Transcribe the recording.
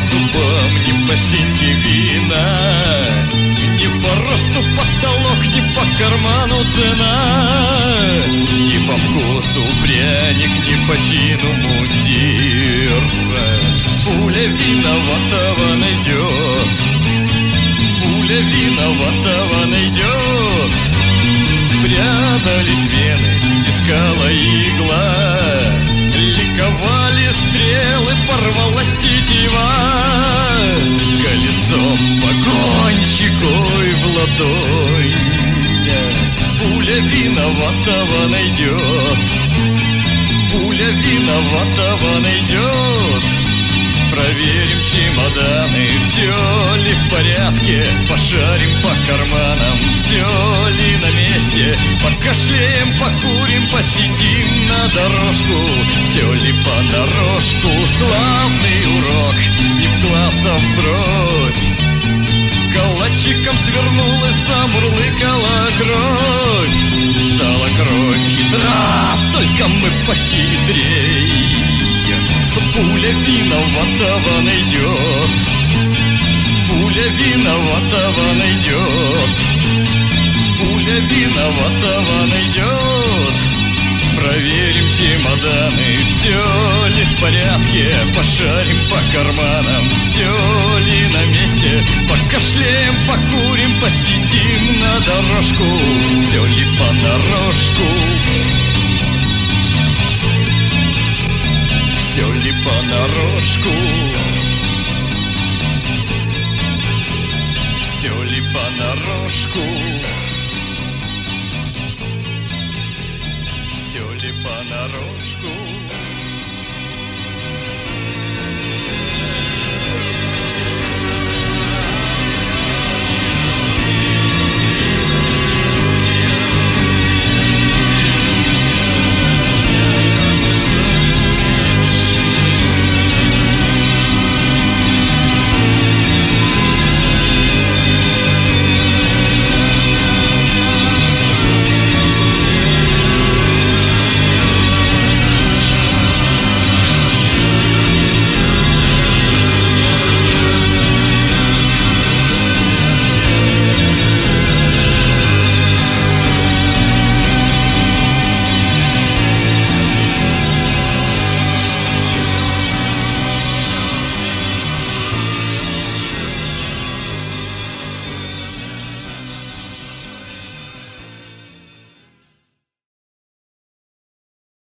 зубам, ни по синьке вина, ни по росту потолок, ни по карману цена, ни по вкусу пряник, ни по чину мундир. Пуля виноватого найдет, пуля виноватого найдет. Прятались вены, искала игла, ликовали стрелы, порвалась тетива. Колесом погонщикой в ладонь пуля виноватого найдет, пуля виноватого найдет. Проверим чемоданы, все ли в порядке, пошарим по карманам, все ли на месте. Покашляем, покурим, посидим на дорожку, все ли понарошку. Славный урок, не в глаз, а в бровь. Калачиком свернулась, замурлыкала кровь. Стала кровь хитра, только мы похитрей. Пуля виноватого найдет, пуля виноватого найдет, пуля виноватого найдет. Проверим чемоданы, все ли в порядке, пошарим по карманам, все ли на месте. Покашляем, покурим, посидим на дорожку, все ли понарошку. Все ли понарошку?